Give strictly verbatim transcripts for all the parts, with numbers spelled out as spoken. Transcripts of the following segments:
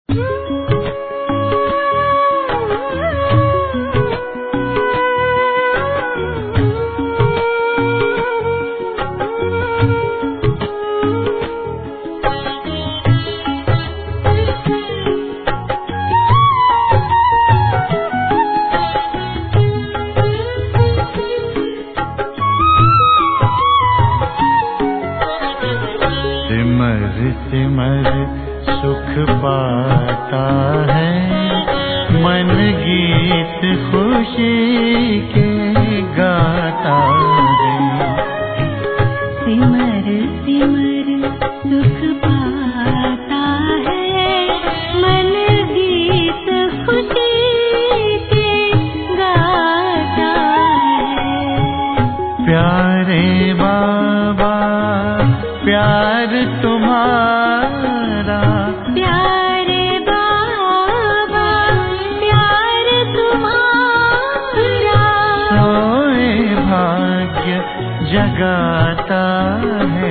सिमर सुख पाता है, मन गीत खुशी के गाता है। सिमर सिमर सुख पाता है, मन गीत खुशी के गाता है। प्यारे बाबा प्यार तुम्हारा, प्यारे बाबा प्यार तुम्हारा, सोए भाग्य जगाता है।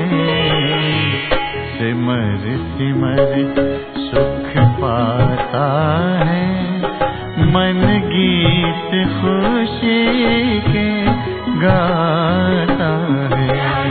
सिमर सिमर सुख पाता है, मन गीत खुशी के गाता है।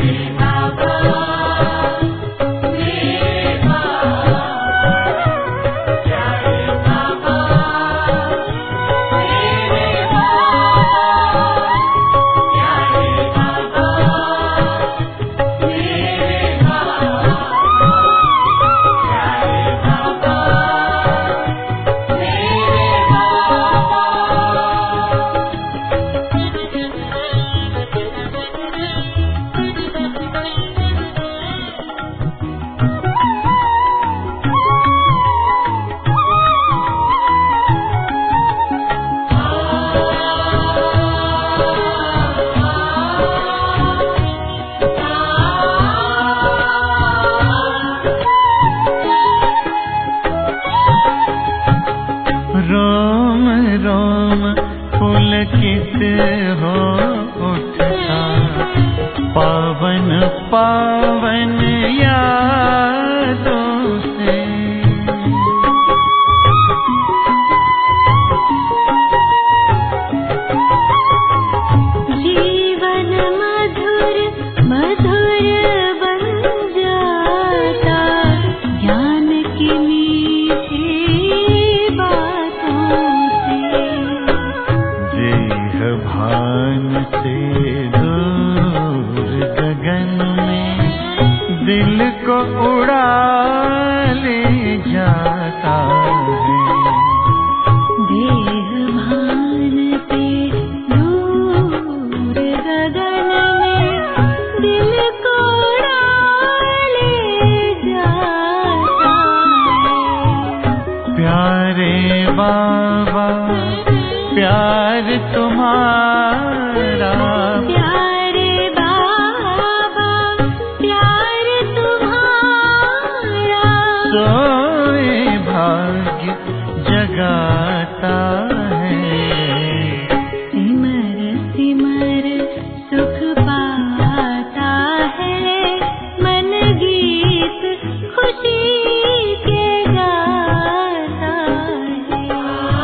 रोम रोम पुलकित हो उठता, पावन पावन यादों से। जीवन मधुर मधुर बन जाता, ज्ञान की मीठी बातों से। देह भान से दूर गगन में दिल को उड़ा ले जाता है। देह भान से दूर गगन में दिल को उड़ा ले जाता है। प्यारे बाबा प्यार तुम्हारा, प्यारे बाबा प्यार तुम्हारा, सोए भाग्य जगाता है। सिमर सिमर सुख पाता है, मन गीत खुशी के गाता है।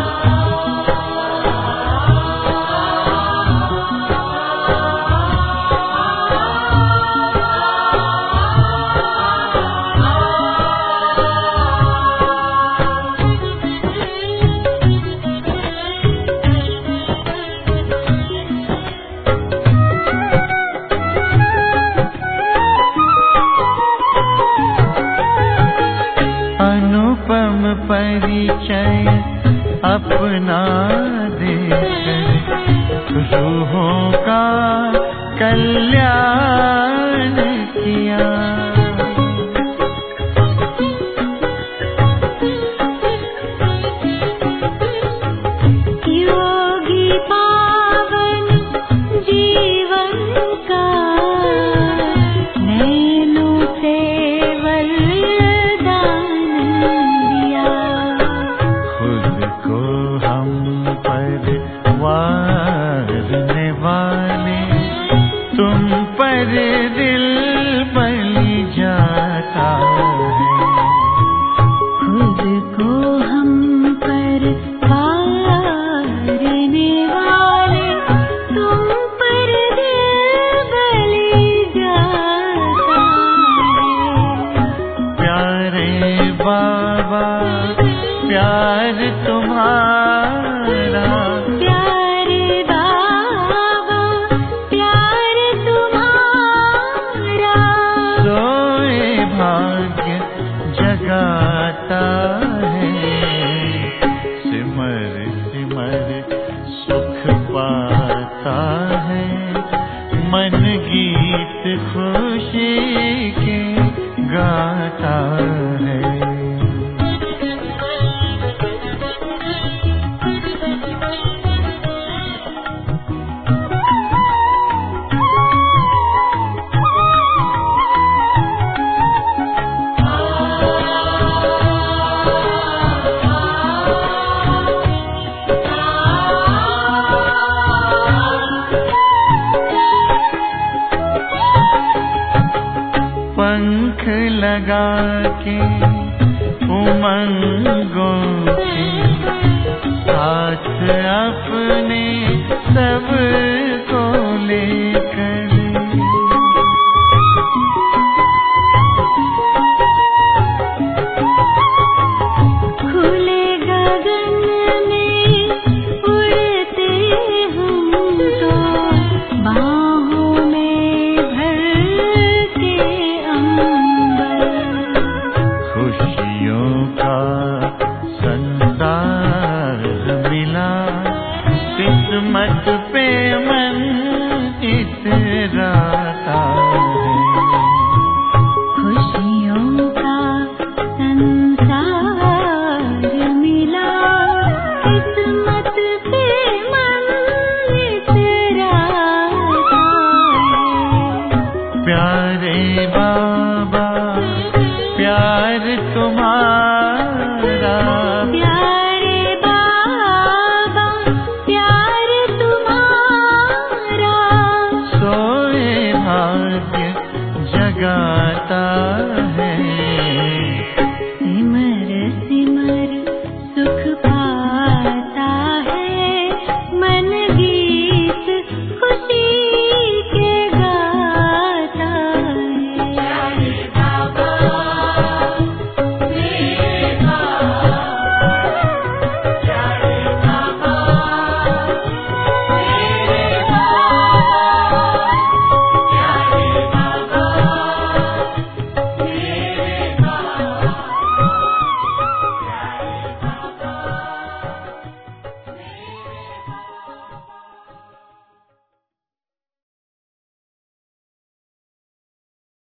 अनुपम परिचय अपना देकर रूहों का कल्याण किया। योगी पावन जीवन का नैनों से वरदान दिया। खुद को हम पर वारने वाले तुम पर बाबा प्यार तुम्हारा, प्यारे बाबा प्यार तुम्हारा, सोए भाग्य जगाता है, सिमर सिमर सुख पाता है, मन गीत खुशी के गाता है। पंख लगा के उमंगों के साथ अपने सब को लेकर, खुले गगन में उड़ते हम तो, बाहों में भर के अंबर, खुशियों का संसार मिला, किस्मत पे मन इतराता है, खुशियों का संसार मिला, किस्मत पे मन इतराता है। प्यारे बाबा प्यार